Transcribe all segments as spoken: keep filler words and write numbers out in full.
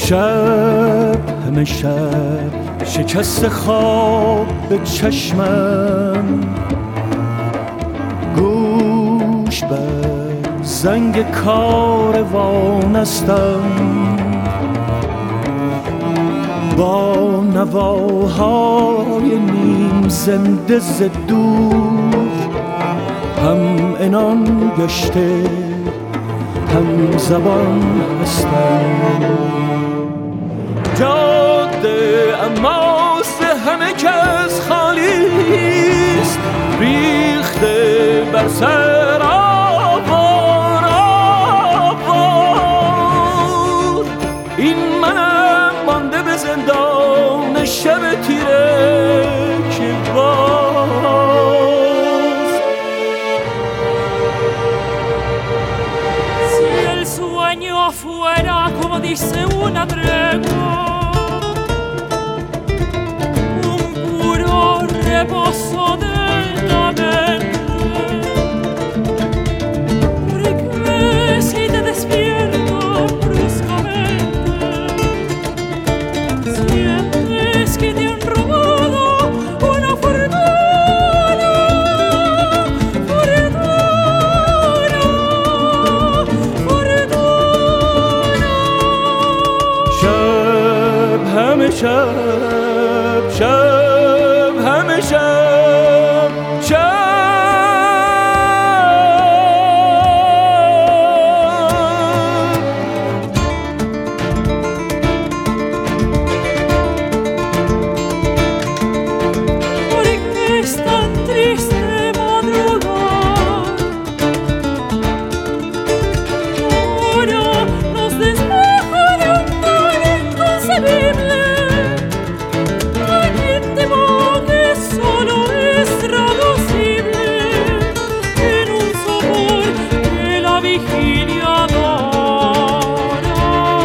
شب همه شب شکست خواب به چشمم، گوش بر زنگ کاروان استم، با نواهای نیم زنده ز دور هم عنان گشته هم زبان هستم. جاده اماس همه کس خالیست، ریخته بر سر آوار آوار. این منم مانده به زندان شب تیره که باز. Si el sueño fuera como dice una tregua, un puro reposo de la mente, porque si te despierto bruscamente, sientes que te han robado una fortuna, fortuna, fortuna. شب همه شب شب همه شب شب Porque es tan triste madrugar, ahora nos despoja de un mal inconcebible. Hay quien temo que solo es traducible en un sabor que la vigilia adora.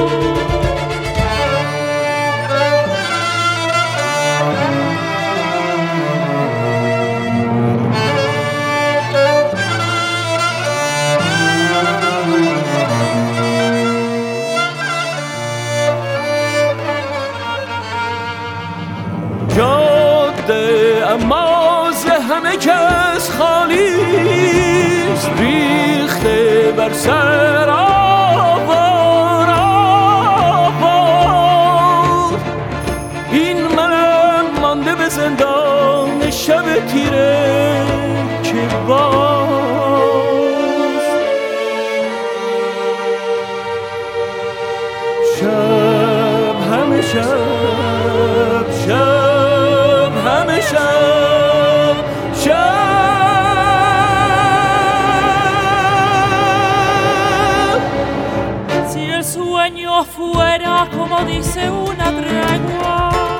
جاده اماز همه کس خالیست، ریخته بر سر آوار آوار. این منم مانده به زندان شب تیره که باز. شب همه شب شب همه شب شب. Si el sueño fuera como dice una tregua,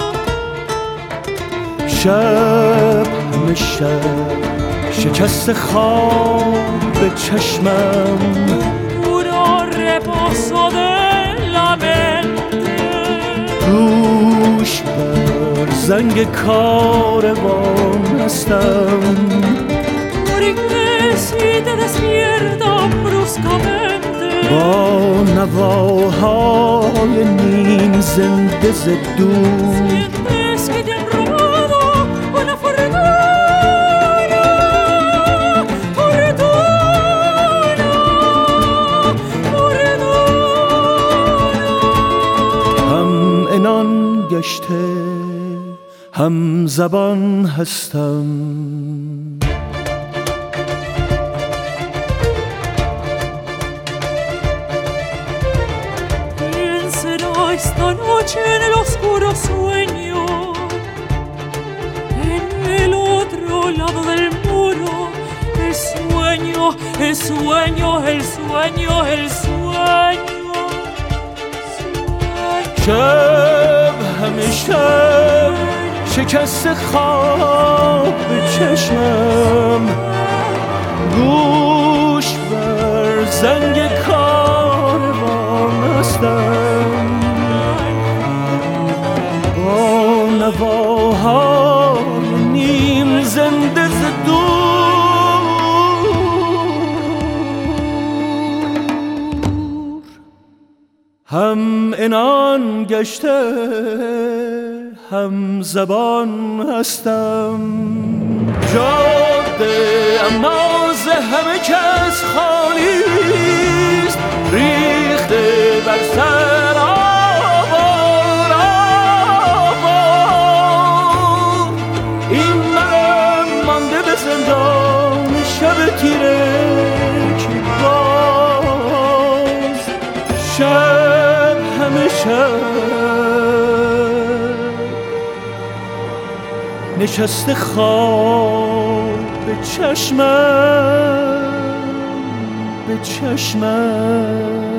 شب همه شب شکست خواب به چشمم، puro reposo de la mente, گوش بر زنگ کاروان هستم، porque si te despierta bruscamente, با نواهای نیم زنده ز دور sientes que te han robado una fortuna, fortuna, fortuna. هم عنان گشته هم زبان هستم. ¿Quién será esta noche en el oscuro sueño? En el otro lado del muro, el sueño, el sueño, el sueño, el sueño. شب همه شب شکست خواب به چشمم، گوش بر زنگ کاروان هستم، با نواهای نیم زنده ز دور هم عنان جهان گشته هم زبان هستم. جاده اما ز همه کس خالیست، ریخته بر سر آوار آوار. این من مانده به زندان شب تیره که باز شب همه شب نشسته خواب به چشمم به چشمم.